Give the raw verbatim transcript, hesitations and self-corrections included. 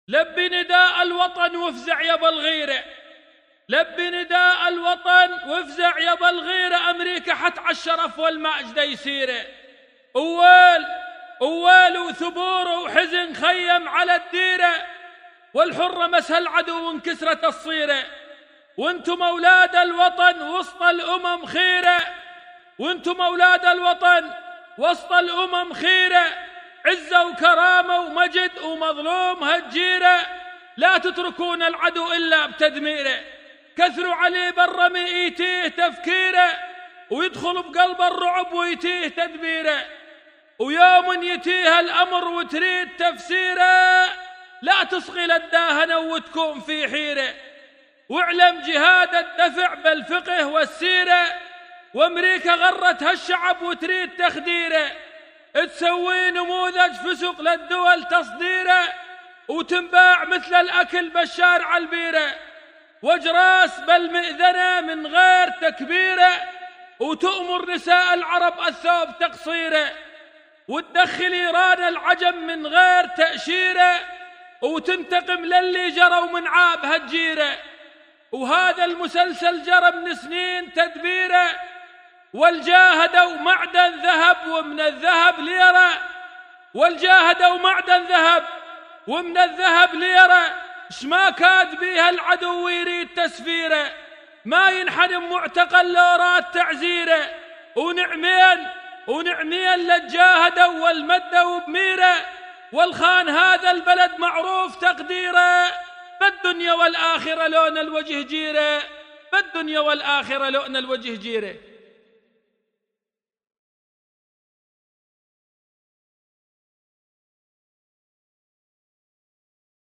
لبي نداء الوطن وافزع يا الغيرة، لبي نداء الوطن وافزع يا الغيرة، أمريكا حتى الشرف والمجد يسيره. أول أول وثبور وحزن خيم على الديرة، والحرة مسها العدو وانكسرت الصيرة. وانتم أولاد الوطن وسط الأمم خيرة، وانتم أولاد الوطن وسط الأمم خيرة، عزة وكرامة ومجد ومظلوم هالجيرة، لا تتركون العدو إلا بتدميره. كثروا عليه بالرمي يتيه تفكيره، ويدخل بقلب الرعب ويتيه تدبيره. ويوم يتيه الأمر وتريد تفسيره، لا تصغي للداهنة وتكون في حيرة. واعلم جهاد الدفع بالفقه والسيرة، وامريكا غرت هالشعب وتريد تخديره. تسوي نموذج فسق للدول تصديره، وتنباع مثل الأكل بالشارع البيرة. واجراس بالمئذنة من غير تكبيره، وتؤمر نساء العرب الثوب تقصيره. وتدخل إيران العجم من غير تأشيره، وتنتقم للي جروا من عاب هالجيرة. وهذا المسلسل جرى من سنين تدبيره، والجاهدوا معدن ذهب ومن الذهب ليرة، والجاهدوا معدن ذهب ومن الذهب ليرة. شما كاد بيها العدو يريد تسفيره، ما ينحنم معتقل لو راد تعزيره. ونعمين ونعمين للجاهدوا والمدوا بميره، والخان هذا البلد معروف تقديره. بالدنيا والآخرة لون الوجه جيره، بالدنيا والآخرة لون الوجه جيره.